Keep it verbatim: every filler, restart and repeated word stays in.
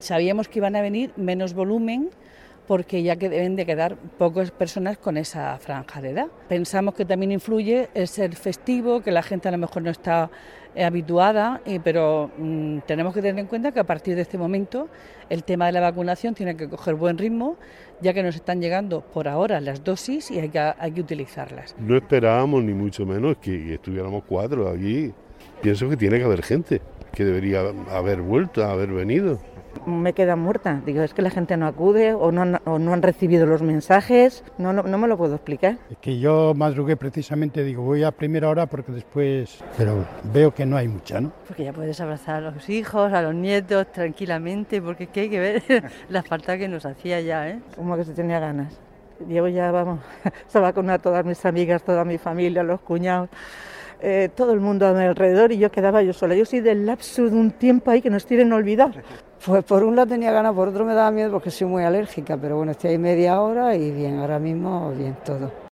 Sabíamos que iban a venir menos volumen porque ya que deben de quedar pocas personas con esa franja de edad. Pensamos que también influye el ser festivo, que la gente a lo mejor no está eh, habituada, eh, pero mmm, tenemos que tener en cuenta que a partir de este momento el tema de la vacunación tiene que coger buen ritmo, ya que nos están llegando por ahora las dosis y hay que, hay que utilizarlas. No esperábamos ni mucho menos que estuviéramos cuatro allí. Pienso que tiene que haber gente, que debería haber vuelto, haber venido. Me queda muerta, digo, es que la gente no acude o no han, o no han recibido los mensajes, no, no, no me lo puedo explicar. Es que yo madrugué precisamente, digo, voy a primera hora porque después, pero veo que no hay mucha, ¿no? Porque ya puedes abrazar a los hijos, a los nietos tranquilamente, porque es que hay que ver la falta que nos hacía ya, ¿eh? Como que se tenía ganas. Llevo ya, vamos, se va con a todas mis amigas, toda mi familia, los cuñados. Eh, todo el mundo a mi alrededor y yo quedaba yo sola. Yo soy del lapso de un tiempo ahí que nos tienen olvidado. Pues por un lado tenía ganas, por otro me daba miedo porque soy muy alérgica, pero bueno, estoy ahí media hora y bien, ahora mismo bien todo.